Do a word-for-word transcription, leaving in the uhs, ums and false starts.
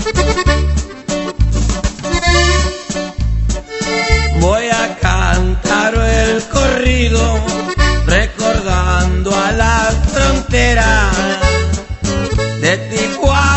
Voy a cantar el corrido recordando a la frontera de Tijuana